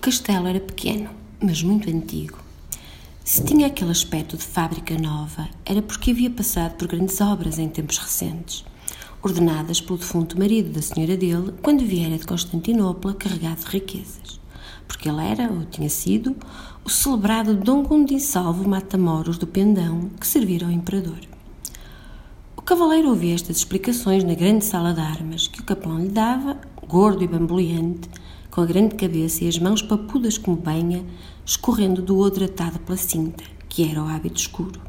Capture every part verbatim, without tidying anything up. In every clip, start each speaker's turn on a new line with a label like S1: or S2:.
S1: castelo era pequeno, mas muito antigo. Se tinha aquele aspecto de fábrica nova, era porque havia passado por grandes obras em tempos recentes, ordenadas pelo defunto marido da senhora dele quando viera de Constantinopla carregado de riquezas, porque ele era, ou tinha sido, o celebrado Dom Gonçalvo Matamoros do Pendão, que servira ao imperador. O cavaleiro ouvia estas explicações na grande sala de armas que o capelão lhe dava, gordo e bamboleante, com a grande cabeça e as mãos papudas como banha, escorrendo do odre atado pela cinta, que era o hábito escuro.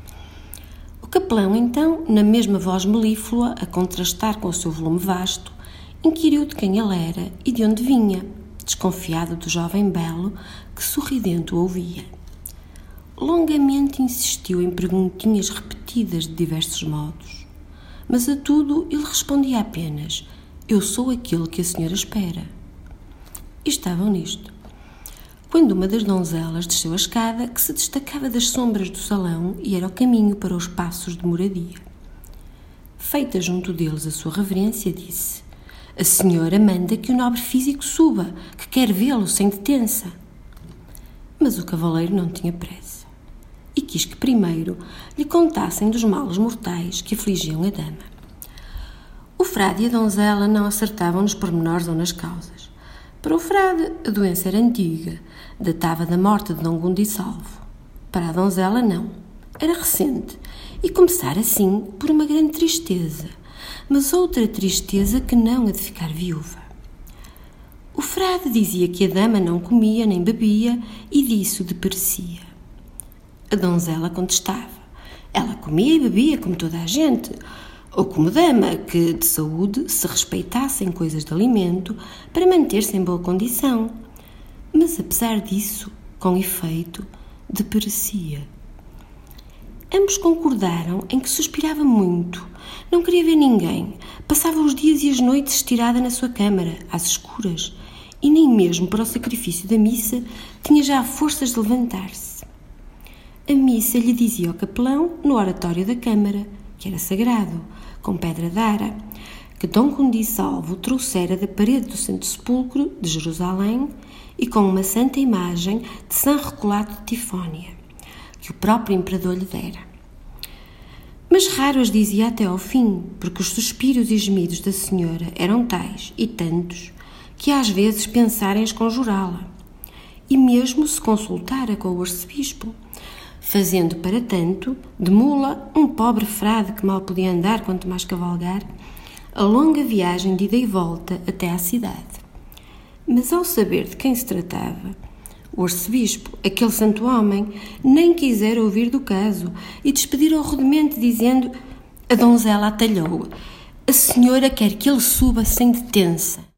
S1: O capelão, então, na mesma voz melíflua, a contrastar com o seu volume vasto, inquiriu de quem ele era e de onde vinha, desconfiado do jovem belo que sorridente o ouvia. Longamente insistiu em perguntinhas repetidas de diversos modos, mas a tudo ele respondia apenas: eu sou aquele que a senhora espera. E estavam nisto, quando uma das donzelas desceu a escada que se destacava das sombras do salão e era o caminho para os passos de moradia. Feita junto deles a sua reverência, disse: a senhora manda que o nobre físico suba, que quer vê-lo sem detença. Mas o cavaleiro não tinha pressa e quis que primeiro lhe contassem dos males mortais que afligiam a dama. O frade e a donzela não acertavam nos pormenores ou nas causas. Para o frade, a doença era antiga, datava da morte de Dom Gonçalvo. Para a donzela, não. Era recente e começara, assim, por uma grande tristeza, mas outra tristeza que não a de ficar viúva. O frade dizia que a dama não comia nem bebia e disso deperecia. A donzela contestava: ela comia e bebia como toda a gente, ou como dama que, de saúde, se respeitasse em coisas de alimento para manter-se em boa condição. Mas, apesar disso, com efeito, deperecia. Ambos concordaram em que suspirava muito, não queria ver ninguém, passava os dias e as noites estirada na sua câmara, às escuras, e nem mesmo para o sacrifício da missa tinha já forças de levantar-se. A missa lhe dizia ao capelão, no oratório da câmara, que era sagrado, com pedra d'ara, que Dom Gonçalvo trouxera da parede do Santo Sepulcro de Jerusalém e com uma santa imagem de São Recolado de Tifónia, que o próprio imperador lhe dera. Mas raro as dizia até ao fim, porque os suspiros e gemidos da senhora eram tais e tantos que às vezes pensara em esconjurá-la, e mesmo se consultara com o arcebispo, fazendo, para tanto, de mula um pobre frade que mal podia andar, quanto mais cavalgar, a longa viagem de ida e volta até à cidade. Mas ao saber de quem se tratava, o arcebispo, aquele santo homem, nem quisera ouvir do caso e despedir-o rudemente, dizendo: a donzela atalhou, a senhora quer que ele suba sem detença.